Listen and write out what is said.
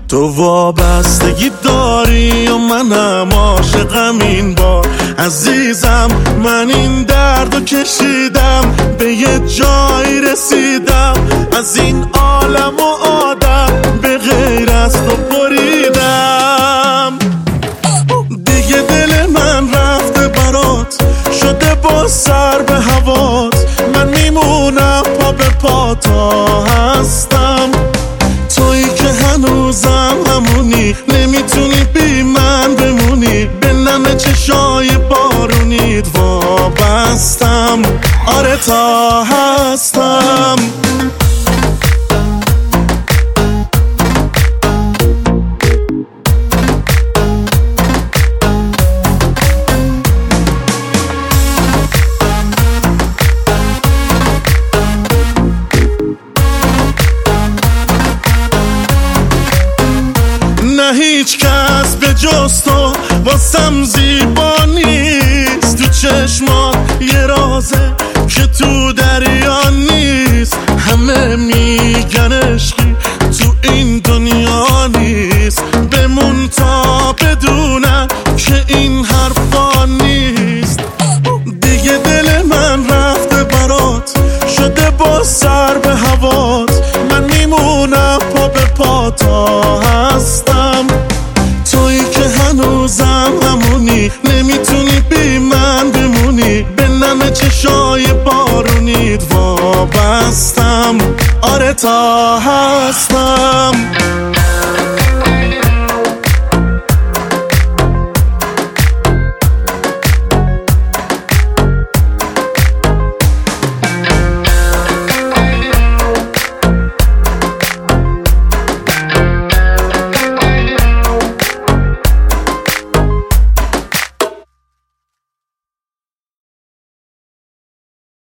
تو وابستگی داری و منم عاشقم این بار عزیزم. من این دردو کشیدم به یه جایی رسیدم، از این عالم و آدم به غیر از تو بریدم. دیگه دل من رفته برات، شده با سر به هوات. من میمونم پا به پا تا هستم، تویی که هنوزم همونی، نمیتونی بی من بمونی. به نم چشای بارونیت وابستم، آره تا هستم. نه هیچ کس به جز تو واسم زیبا نیست، تو چشمات یه رازه که تو دریا نیست. همه میگن عشقی تو این دنیا نیست، بمون تا بدونم که این حرفا نیست. دیگه دل من رفته برات، شده با سر به هوات. من میمونم پا به پا تا هستم، تویی که هنوزم همونی، نمیتونی بی من بمونی. به نم چشای بارونیت وابستم، آره تا هستم.